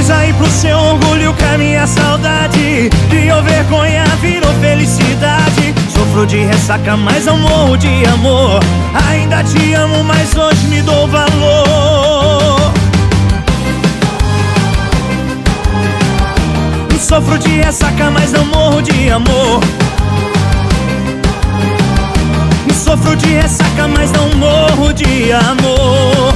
Avisa aí pro seu orgulho que a minha saudade criou vergonha, virou felicidade. Sofro de ressaca, mas não morro de amor. Ainda te amo, mas hoje me dou valor. Sofro de ressaca, mas não morro de amor. Sofro de ressaca, mas não morro de amor.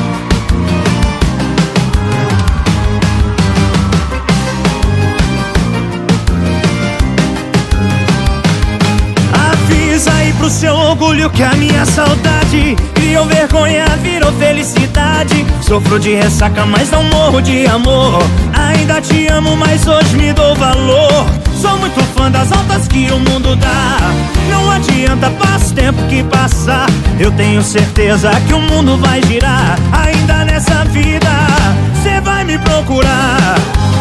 Avisa aí pro seu orgulho que a minha saudade criou vergonha, virou felicidade. Sofro de ressaca, mas não morro de amor. Ainda te amo, mas hoje me dou valor. Sou muito fã das altas que o mundo dá. Não adianta, passa o tempo que passar. Eu tenho certeza que o mundo vai girar. Ainda nessa vida, cê vai me procurar.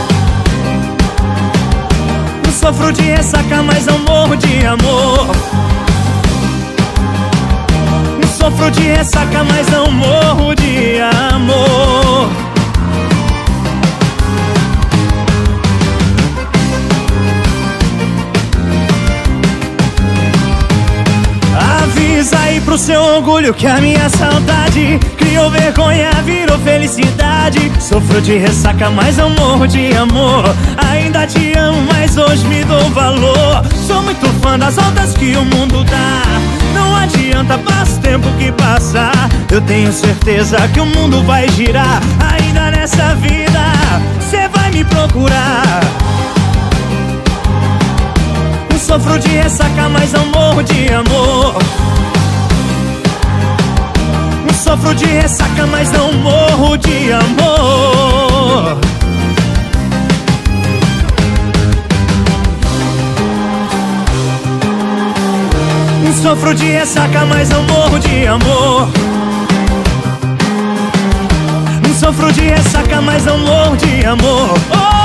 Sofro de ressaca, mas não morro de amor. Sofro de ressaca, mas não morro de amor. Avisa aí pro seu orgulho que a minha saudade criou vergonha, virou felicidade. Sofro de ressaca, mas não morro de amor. Ainda te amo, mas hoje me dou valor. Sou muito fã das altas que o mundo dá. Não adianta, passa o tempo que passar. Eu tenho certeza que o mundo vai girar. Ainda nessa vida, cê vai me procurar. Sofro de ressaca, mas não morro de amor. Sofro de ressaca, mas não morro de amor. Sofro de ressaca, mas não morro de amor. Sofro de ressaca, mas não morro de amor.